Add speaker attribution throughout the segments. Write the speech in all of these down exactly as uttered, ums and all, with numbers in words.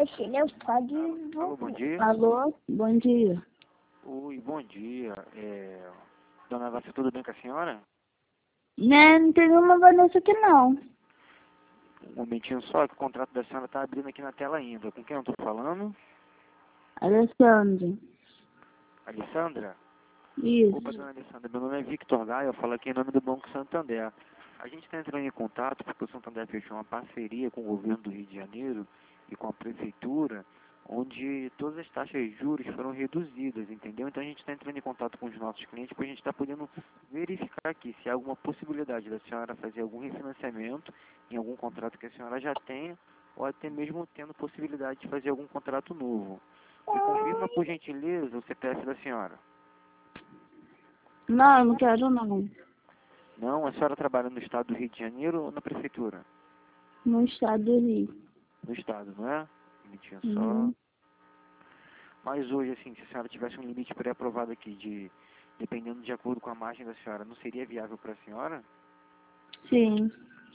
Speaker 1: filha pode...
Speaker 2: Alô, bom dia.
Speaker 3: Alô, bom dia.
Speaker 2: Oi, bom dia. É... Dona Vanessa, tudo bem com a senhora?
Speaker 3: Né, não tem nenhuma Vanessa aqui não.
Speaker 2: Um momentinho só, que o contrato da senhora está abrindo aqui na tela ainda. Com quem eu estou falando?
Speaker 3: Alessandra.
Speaker 2: Alessandra?
Speaker 3: Isso.
Speaker 2: Opa, dona Alessandra, meu nome é Victor Gaia, eu falo aqui em nome do Banco Santander. A gente está entrando em contato porque o Santander fechou uma parceria com o governo do Rio de Janeiro e com a prefeitura, onde todas as taxas de juros foram reduzidas, entendeu? Então a gente está entrando em contato com os nossos clientes para a gente estar podendo verificar aqui se há alguma possibilidade da senhora fazer algum refinanciamento em algum contrato que a senhora já tenha, ou até mesmo tendo possibilidade de fazer algum contrato novo. Me confirma, por gentileza, o C P F da senhora.
Speaker 3: Não, eu não quero não.
Speaker 2: Não, a senhora trabalha no estado do Rio de Janeiro ou na prefeitura?
Speaker 3: No estado do Rio.
Speaker 2: No estado, não é? Um minutinho só.
Speaker 3: Uhum.
Speaker 2: Mas hoje, assim, se a senhora tivesse um limite pré-aprovado aqui, de dependendo de acordo com a margem da senhora, não seria viável para a senhora?
Speaker 3: Sim.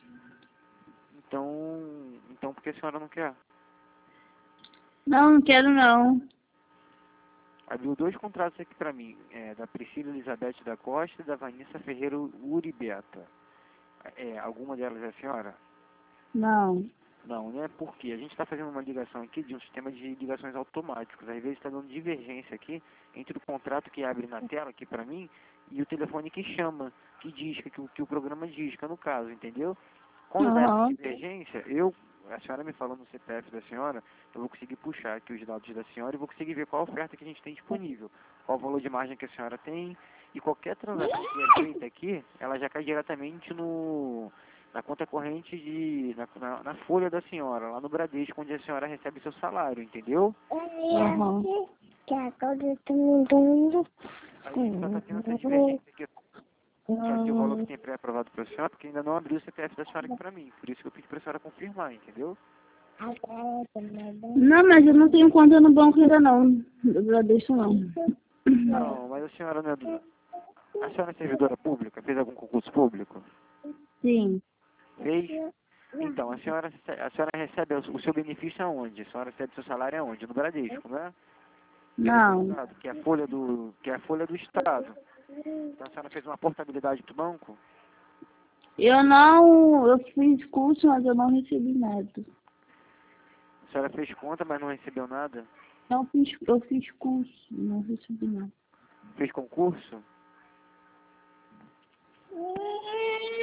Speaker 2: Então, então por que a senhora não quer?
Speaker 3: Não, não quero não.
Speaker 2: Abriu dois contratos aqui para mim, é, da Priscila Elizabeth da Costa e da Vanessa Ferreira Uribeta. É, alguma delas é a senhora?
Speaker 3: Não.
Speaker 2: Não, né? Porque a gente está fazendo uma ligação aqui de um sistema de ligações automáticos. Às vezes está dando divergência aqui entre o contrato que abre na tela aqui para mim e o telefone que chama, que disca, que, o- que o programa disca no caso, entendeu? Quando dá essa
Speaker 3: Aham.
Speaker 2: divergência, eu, a senhora me falando no C P F da senhora, eu vou conseguir puxar aqui os dados da senhora e vou conseguir ver qual a oferta que a gente tem disponível, qual o valor de margem que a senhora tem, e qualquer transação que é feita aqui, ela já cai diretamente no na conta corrente de na, na, na folha da senhora, lá no Bradesco, onde a senhora recebe seu salário, entendeu?
Speaker 3: Aham.
Speaker 1: Que agora tá me dando...
Speaker 2: Aí só está tendo essa divergência aqui, que o valor que tem pré-aprovado para a senhora, porque ainda não abriu o C P F da senhora aqui para mim, por isso que eu pedi para a senhora confirmar, entendeu?
Speaker 1: Agora tá me dando...
Speaker 3: Não, mas eu não tenho conta no banco ainda não. Do Bradesco não.
Speaker 2: Não, mas a senhora não é do... A senhora é servidora pública? Fez algum concurso público?
Speaker 3: Sim.
Speaker 2: Fez? Então, a senhora, a senhora recebe o seu benefício aonde? A senhora recebe seu salário aonde? No Bradesco, né?
Speaker 3: Não.
Speaker 2: Estado, que é a folha do, que é a folha do Estado. Então a senhora fez uma portabilidade do banco?
Speaker 3: Eu não... Eu fiz curso, mas eu não recebi nada.
Speaker 2: A senhora fez conta, mas não recebeu nada?
Speaker 3: Não fiz... Eu fiz curso, não recebi nada.
Speaker 2: Fez concurso?